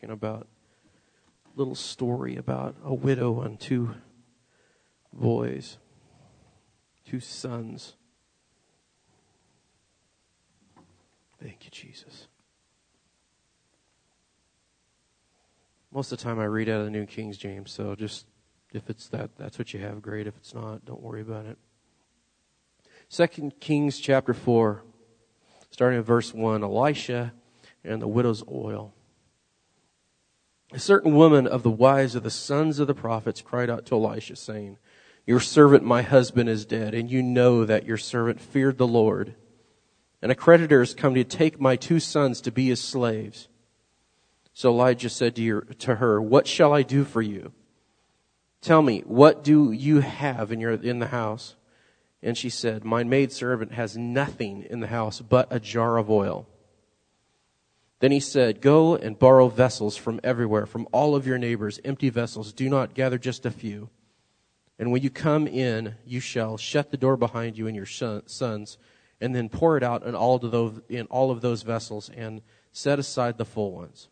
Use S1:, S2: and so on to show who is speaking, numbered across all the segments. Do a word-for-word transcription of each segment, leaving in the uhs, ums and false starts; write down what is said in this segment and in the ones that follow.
S1: talking about a little story about a widow and two boys, two sons. Thank you, Jesus. Most of the time I read out of the New King James, so just if it's that, that's what you have, great. If it's not, don't worry about it. Second Kings chapter four, starting at verse one, Elisha and the widow's oil. A certain woman of the wives of the sons of the prophets cried out to Elisha, saying, Your servant, my husband, is dead, and you know that your servant feared the Lord. And a creditor has come to take my two sons to be his slaves. So Elijah said to, your, to her, What shall I do for you? Tell me, what do you have in your in the house? And she said, My maidservant has nothing in the house but a jar of oil. Then he said, Go and borrow vessels from everywhere, from all of your neighbors, empty vessels. Do not gather just a few. And when you come in, you shall shut the door behind you and your sons, and then pour it out in all of those, in all of those vessels, and set aside the full ones.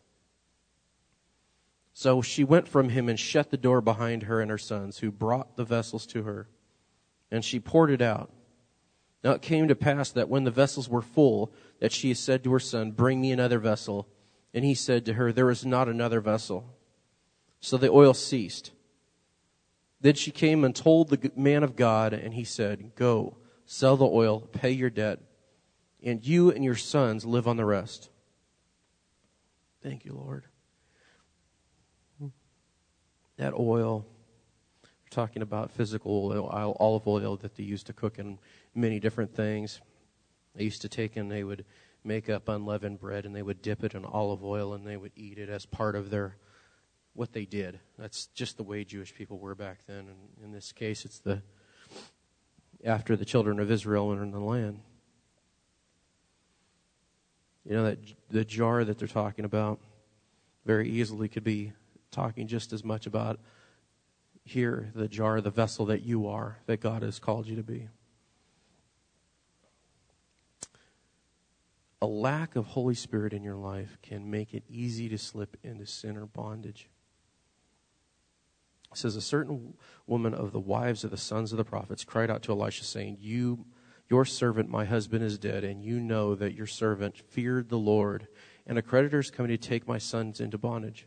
S1: So she went from him and shut the door behind her and her sons, who brought the vessels to her. And she poured it out. Now it came to pass that when the vessels were full, that she said to her son, Bring me another vessel. And he said to her, There is not another vessel. So the oil ceased. Then she came and told the man of God, and he said, Go, sell the oil, pay your debt, and you and your sons live on the rest. Thank you, Lord. That oil, we're talking about physical oil, olive oil that they used to cook in many different things. They used to take and they would make up unleavened bread, and they would dip it in olive oil, and they would eat it as part of their what they did. That's just the way Jewish people were back then. And in this case, it's the after the children of Israel were in the land. You know, that the jar that they're talking about very easily could be talking just as much about here, the jar, the vessel that you are, that God has called you to be. A lack of Holy Spirit in your life can make it easy to slip into sin or bondage. It says, a certain woman of the wives of the sons of the prophets cried out to Elisha, saying, You, your servant, my husband, is dead, and you know that your servant feared the Lord, and a creditor is coming to take my sons into bondage.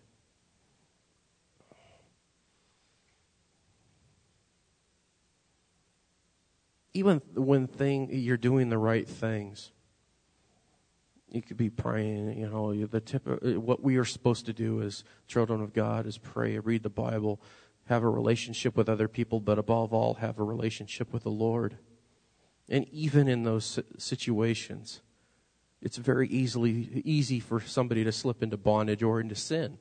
S1: Even when thing you're doing the right things, you could be praying. You know, the tip. What we are supposed to do as children of God is pray, read the Bible, have a relationship with other people, but above all, have a relationship with the Lord. And even in those situations, it's very easily easy for somebody to slip into bondage or into sin.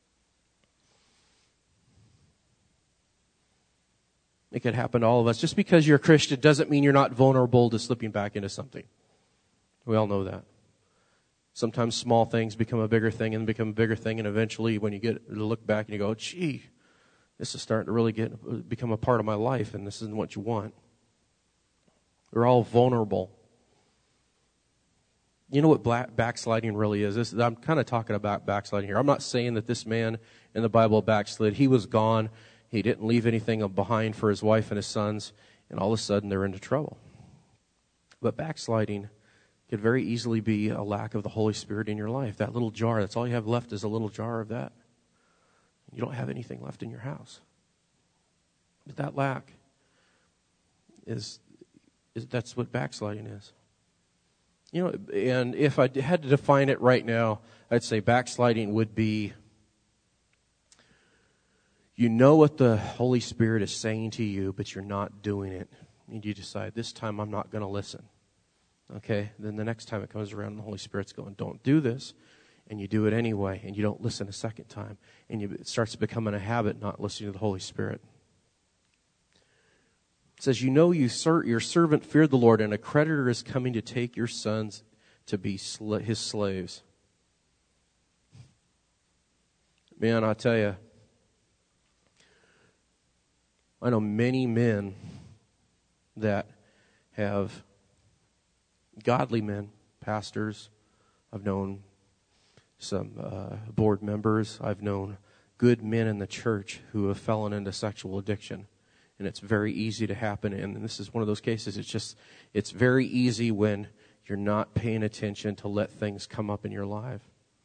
S1: It could happen to all of us. Just because you're a Christian doesn't mean you're not vulnerable to slipping back into something. We all know that. Sometimes small things become a bigger thing and become a bigger thing, and eventually when you get to look back and you go, gee, this is starting to really get become a part of my life, and this isn't what you want. We're all vulnerable. You know what black, backsliding really is? This, I'm kind of talking about backsliding here. I'm not saying that this man in the Bible backslid. He was gone. He didn't leave anything behind for his wife and his sons, and all of a sudden they're into trouble. But backsliding could very easily be a lack of the Holy Spirit in your life. That little jar, that's all you have left is a little jar of that. You don't have anything left in your house. But that lack is, is that's what backsliding is. You know, and if I had to define it right now, I'd say backsliding would be, you know what the Holy Spirit is saying to you, but you're not doing it. And you decide, this time I'm not going to listen. Okay? Then the next time it comes around, the Holy Spirit's going, don't do this. And you do it anyway, and you don't listen a second time. And you, it starts becoming a habit not listening to the Holy Spirit. It says, you know you ser- your servant feared the Lord, and a creditor is coming to take your sons to be sl- his slaves. Man, I tell you, I know many men that have, godly men, pastors, I've known some uh, board members. I've known good men in the church who have fallen into sexual addiction. And it's very easy to happen. And this is one of those cases. It's just, it's very easy when you're not paying attention to let things come up in your life.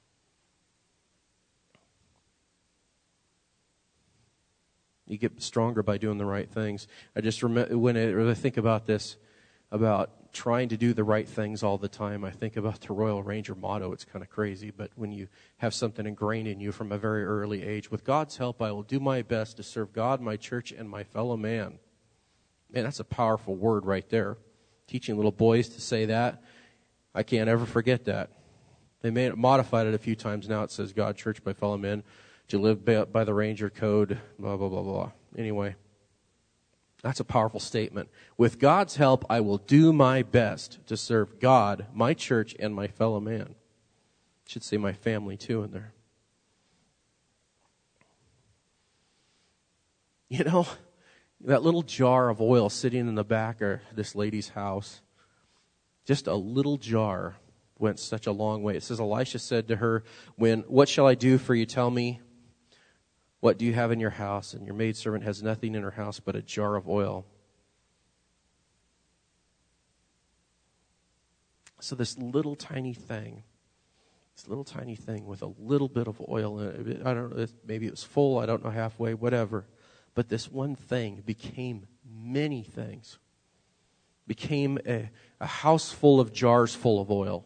S1: You get stronger by doing the right things. I just remember when I, when I think about this, about trying to do the right things all the time, I think about the Royal Ranger motto. It's kind of crazy, but when you have something ingrained in you from a very early age, with God's help, I will do my best to serve God, my church, and my fellow man. Man, that's a powerful word right there. Teaching little boys to say that, I can't ever forget that. They may have modified it a few times now. It says God, church, my fellow men. To live by, by the Ranger code, blah, blah, blah, blah. Anyway, that's a powerful statement. With God's help, I will do my best to serve God, my church, and my fellow man. Should say my family, too, in there. You know, that little jar of oil sitting in the back of this lady's house, just a little jar went such a long way. It says, Elisha said to her, "When what shall I do for you? Tell me. What do you have in your house?" And your maidservant has nothing in her house but a jar of oil. So this little tiny thing, this little tiny thing with a little bit of oil in it, I don't know, maybe it was full, I don't know, halfway, whatever. But this one thing became many things. Became a, a house full of jars full of oil.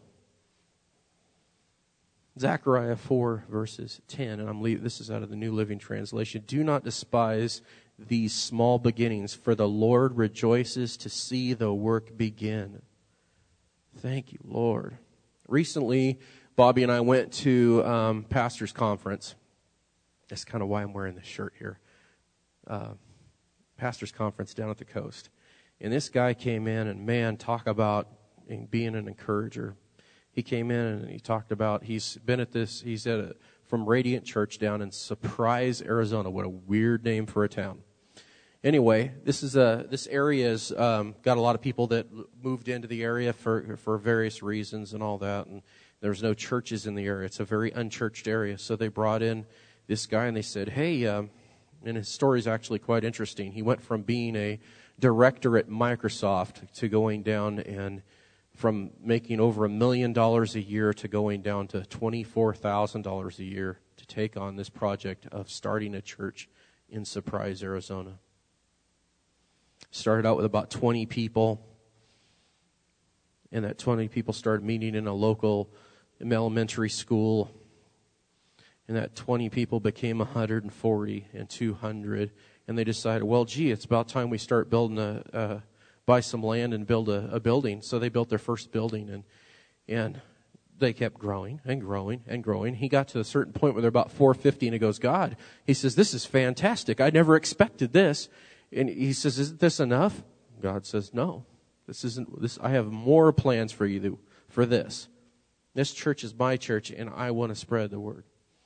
S1: Zechariah four, verses ten, and I'm leaving, this is out of the New Living Translation. Do not despise these small beginnings, for the Lord rejoices to see the work begin. Thank you, Lord. Recently, Bobby and I went to um, pastor's conference. That's kind of why I'm wearing this shirt here. Uh, pastor's conference down at the coast. And this guy came in, and man, talk about being an encourager. He came in and he talked about, he's been at this, he's at a, from Radiant Church down in Surprise, Arizona. What a weird name for a town. Anyway, this is a, this area's um, got a lot of people that moved into the area for, for various reasons and all that. And there's no churches in the area. It's a very unchurched area. So they brought in this guy and they said, hey, um, and his story is actually quite interesting. He went from being a director at Microsoft to going down and from making over a million dollars a year to going down to twenty-four thousand dollars a year to take on this project of starting a church in Surprise, Arizona. Started out with about twenty people, and that twenty people started meeting in a local elementary school, and that twenty people became one hundred forty and two hundred, and they decided, well, gee, it's about time we start building a... a buy some land and build a, a building. So they built their first building, and and they kept growing and growing and growing. He got to a certain point where they're about four fifty, and he goes, God, he says, this is fantastic. I never expected this. And he says, isn't this enough? God says, no, this isn't. This. I have more plans for you for this. This church is my church, and I want to spread the word.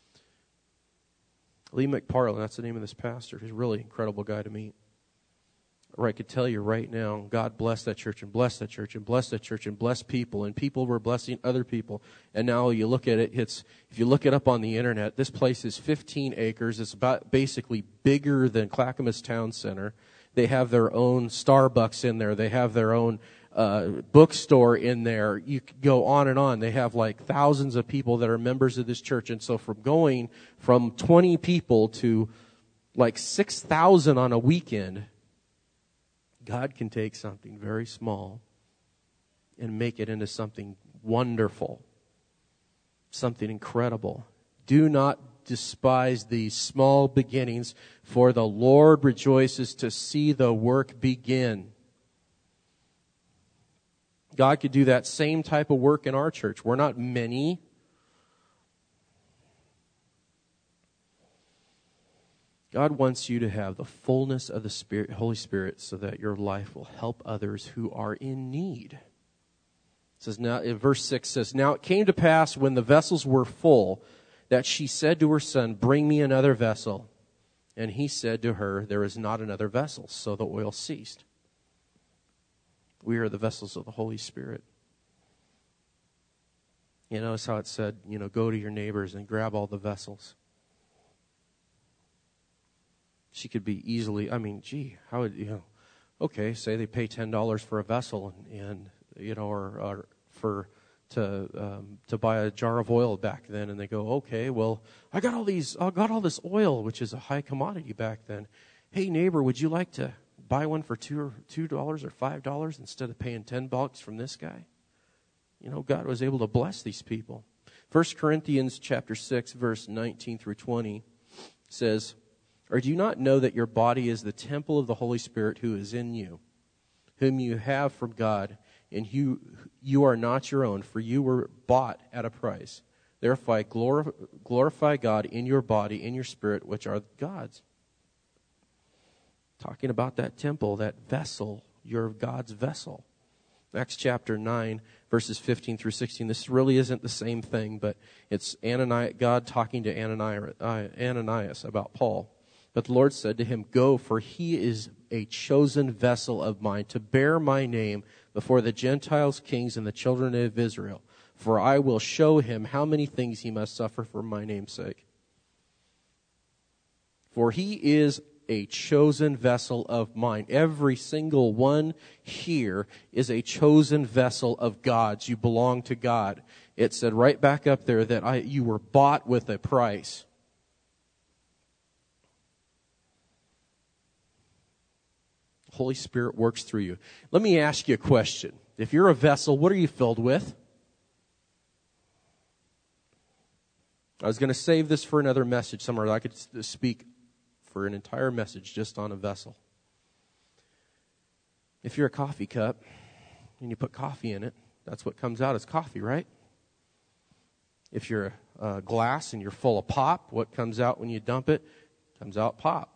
S1: Lee McParland, that's the name of this pastor. He's a really incredible guy to meet. Or I could tell you right now, God bless that church and bless that church and bless that church and bless people. And people were blessing other people. And now you look at it, it's if you look it up on the internet, this place is fifteen acres. It's about basically bigger than Clackamas Town Center. They have their own Starbucks in there. They have their own uh, bookstore in there. You could go on and on. They have like thousands of people that are members of this church. And so from going from twenty people to like six thousand on a weekend, God can take something very small and make it into something wonderful, something incredible. Do not despise these small beginnings, for the Lord rejoices to see the work begin. God could do that same type of work in our church. We're not many. God wants you to have the fullness of the Spirit, Holy Spirit, so that your life will help others who are in need. It says now, verse six says, now it came to pass when the vessels were full, that she said to her son, bring me another vessel. And he said to her, there is not another vessel. So the oil ceased. We are the vessels of the Holy Spirit. You notice how it said, you know, go to your neighbors and grab all the vessels. She could be easily, I mean, gee, how would, you know, okay, say they pay ten dollars for a vessel and, and you know, or, or for, to um, to buy a jar of oil back then, and they go, okay, well, I got all these, I got all this oil, which is a high commodity back then. Hey, neighbor, would you like to buy one for two or two dollars or five dollars instead of paying ten bucks from this guy? You know, God was able to bless these people. First Corinthians chapter six, verse nineteen through twenty says, or do you not know that your body is the temple of the Holy Spirit who is in you, whom you have from God, and you you are not your own, for you were bought at a price. Therefore, glorify, glorify God in your body, in your spirit, which are God's. Talking about that temple, that vessel, you're God's vessel. Acts chapter nine, verses fifteen through sixteen. This really isn't the same thing, but it's Ananias, God talking to Ananias, uh, Ananias about Paul. But the Lord said to him, go, for he is a chosen vessel of mine to bear my name before the Gentiles, kings, and the children of Israel. For I will show him how many things he must suffer for my name's sake. For he is a chosen vessel of mine. Every single one here is a chosen vessel of God's. You belong to God. It said right back up there that I, you were bought with a price. Holy Spirit works through you. Let me ask you a question. If you're a vessel, what are you filled with? I was going to save this for another message somewhere. I could speak for an entire message just on a vessel. If you're a coffee cup and you put coffee in it, that's what comes out as coffee, right? If you're a glass and you're full of pop, what comes out when you dump it? Comes out pop.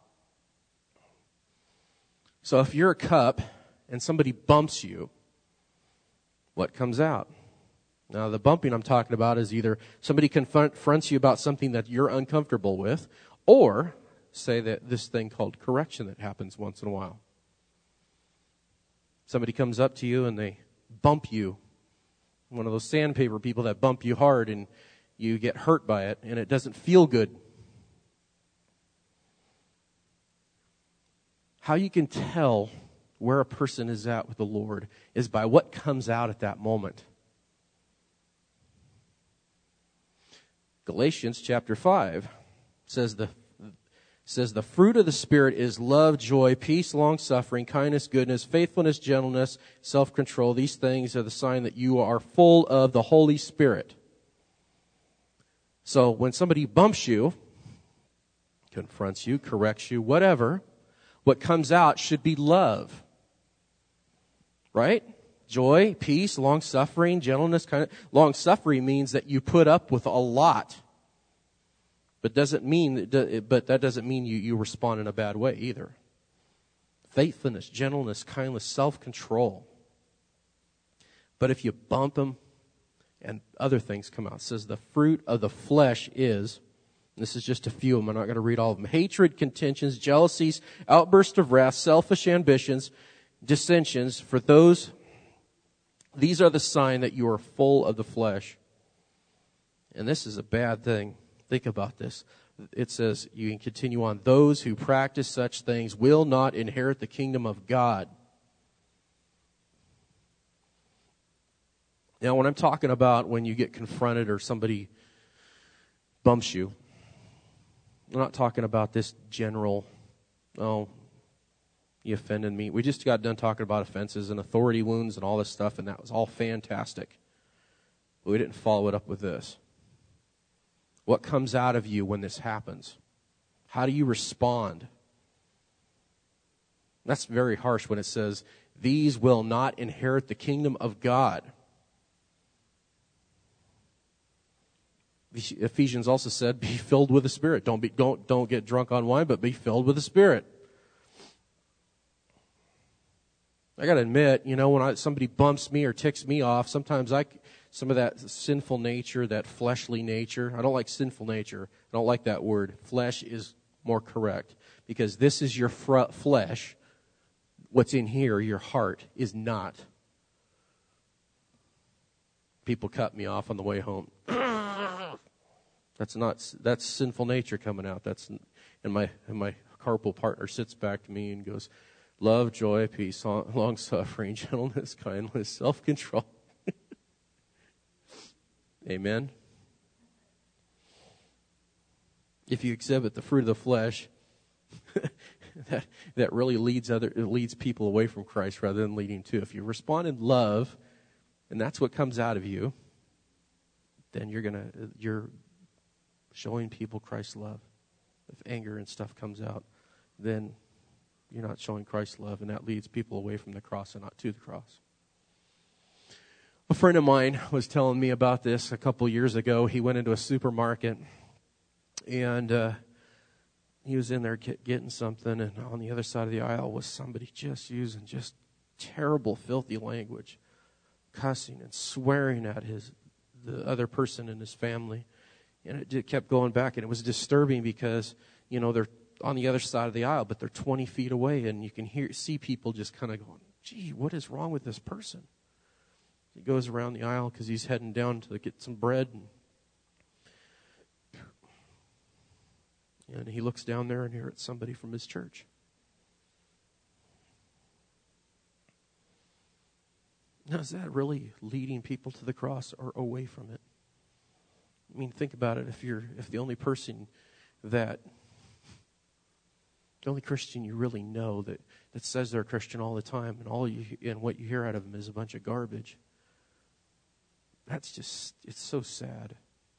S1: So if you're a cup and somebody bumps you, what comes out? Now, the bumping I'm talking about is either somebody confronts you about something that you're uncomfortable with, or say that this thing called correction that happens once in a while. Somebody comes up to you and they bump you. One of those sandpaper people that bump you hard and you get hurt by it and it doesn't feel good. How you can tell where a person is at with the Lord is by what comes out at that moment. Galatians chapter five says the says the fruit of the Spirit is love, joy, peace, long-suffering, kindness, goodness, faithfulness, gentleness, self-control. These things are the sign that you are full of the Holy Spirit. So when somebody bumps you, confronts you, corrects you, whatever, what comes out should be love. Right? Joy, peace, long-suffering, gentleness. Kind of, long-suffering means that you put up with a lot. But doesn't mean, but that doesn't mean you, you respond in a bad way either. Faithfulness, gentleness, kindness, self-control. But if you bump them and other things come out, it says the fruit of the flesh is, this is just a few of them, I'm not going to read all of them, hatred, contentions, jealousies, outbursts of wrath, selfish ambitions, dissensions. For those, these are the sign that you are full of the flesh. And this is a bad thing. Think about this. It says, you can continue on, those who practice such things will not inherit the kingdom of God. Now, when I'm talking about when you get confronted or somebody bumps you, I'm not talking about this general, oh, you offended me. We just got done talking about offenses and authority wounds and all this stuff, and that was all fantastic. But we didn't follow it up with this. What comes out of you when this happens? How do you respond? That's very harsh when it says, these will not inherit the kingdom of God. Ephesians also said, be filled with the Spirit. Don't be, don't, don't get drunk on wine, but be filled with the Spirit. I got to admit, you know, when I, somebody bumps me or ticks me off, sometimes I, some of that sinful nature, that fleshly nature, I don't like sinful nature. I don't like that word. Flesh is more correct because this is your fr- flesh. What's in here, your heart, is not. people cut me off on the way home. That's not, that's sinful nature coming out. That's, and my, and my carpool partner sits back to me and goes, love, joy, peace, long suffering, gentleness, kindness, self-control. Amen. If you exhibit the fruit of the flesh, that that really leads other it leads people away from Christ rather than leading to. If you respond in love, and that's what comes out of you, then you're gonna you're showing people Christ's love. If anger and stuff comes out, then you're not showing Christ's love, and that leads people away from the cross and not to the cross. A friend of mine was telling me about this a couple years ago. He went into a supermarket, and uh, he was in there get, getting something, and on the other side of the aisle was somebody just using just terrible, filthy language, cussing and swearing at his the other person in his family. And it just kept going back, and it was disturbing because, you know, they're on the other side of the aisle, but they're twenty feet away, and you can hear see people just kind of going, gee, what is wrong with this person? He goes around the aisle because he's heading down to get some bread, and, and he looks down there, and here it's somebody from his church. Now, is that really leading people to the cross or away from it? I mean, think about it. If you're, if the only person that, the only Christian you really know that, that says they're a Christian all the time, and all you and what you hear out of them is a bunch of garbage, that's just, it's so sad.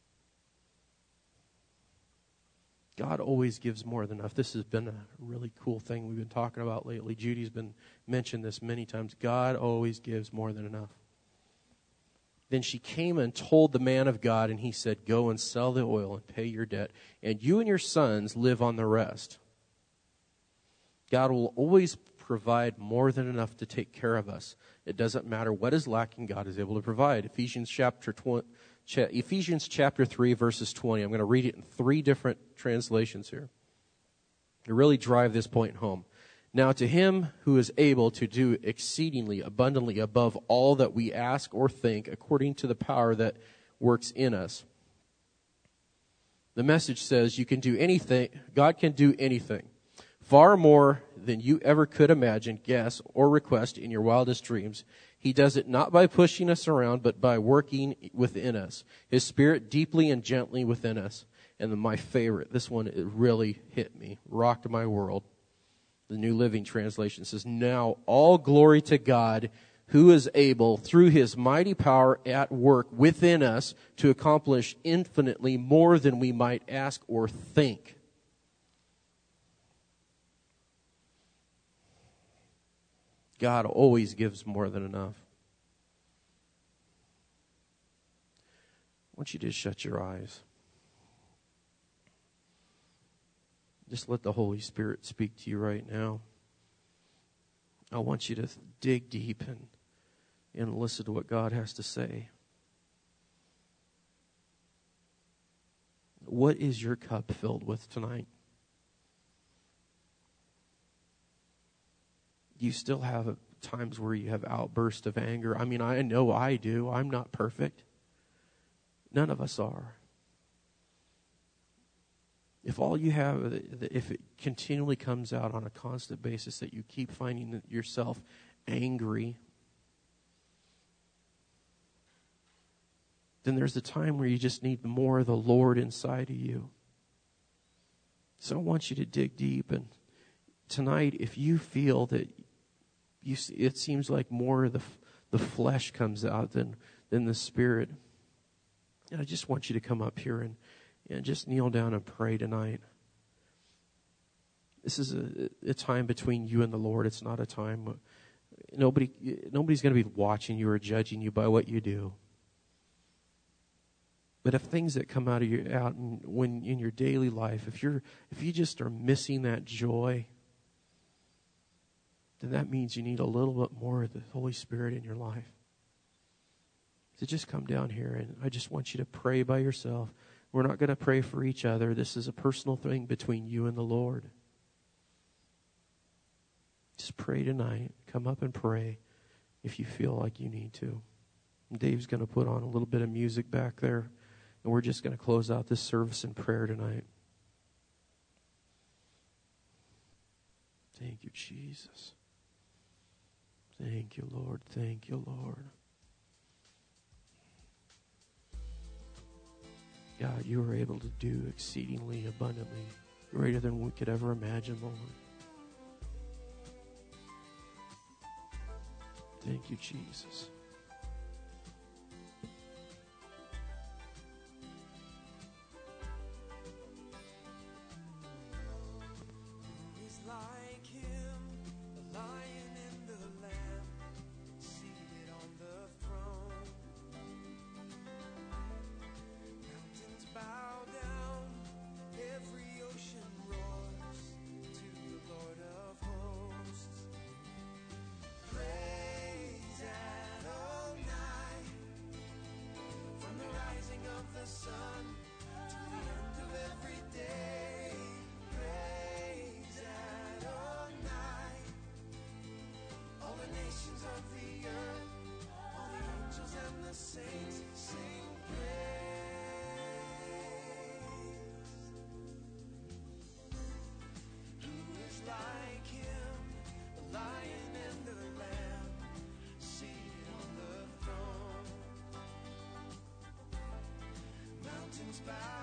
S1: God always gives more than enough. This has been a really cool thing we've been talking about lately. Judy's been mentioned this many times. God always gives more than enough. Then she came and told the man of God, and he said, go and sell the oil and pay your debt, and you and your sons live on the rest. God will always provide more than enough to take care of us. It doesn't matter what is lacking, God is able to provide. Ephesians chapter twenty, Ephesians chapter three, verses twenty. I'm going to read it in three different translations here to really drive this point home. Now to him who is able to do exceedingly abundantly above all that we ask or think, according to the power that works in us. The Message says you can do anything, God can do anything, far more than you ever could imagine, guess, or request in your wildest dreams. He does it not by pushing us around, but by working within us, His Spirit deeply and gently within us. And then my favorite, this one, it really hit me, rocked my world. The New Living Translation says, now all glory to God, who is able, through His mighty power at work within us, to accomplish infinitely more than we might ask or think. God always gives more than enough. I want you to shut your eyes. Just let the Holy Spirit speak to you right now. I want you to dig deep and, and listen to what God has to say. What is your cup filled with tonight? You still have times where you have outbursts of anger. I mean, I know I do. I'm not perfect. None of us are. If all you have, if it continually comes out on a constant basis that you keep finding yourself angry, then there's a time where you just need more of the Lord inside of you. So I want you to dig deep. And tonight, if you feel that you, it seems like more of the the flesh comes out than than the Spirit, and I just want you to come up here and, and just kneel down and pray tonight. This is a, a time between you and the Lord. It's not a time. Nobody, nobody's going to be watching you or judging you by what you do. But if things that come out of your out in, when in your daily life, if you're if you just are missing that joy, then that means you need a little bit more of the Holy Spirit in your life. So just come down here, and I just want you to pray by yourself. We're not going to pray for each other. This is a personal thing between you and the Lord. Just pray tonight. Come up and pray if you feel like you need to. Dave's going to put on a little bit of music back there, and we're just going to close out this service in prayer tonight. Thank you, Jesus. Thank you, Lord. Thank you, Lord. God, you are able to do exceedingly abundantly, greater than we could ever imagine, Lord. Thank you, Jesus.
S2: Bow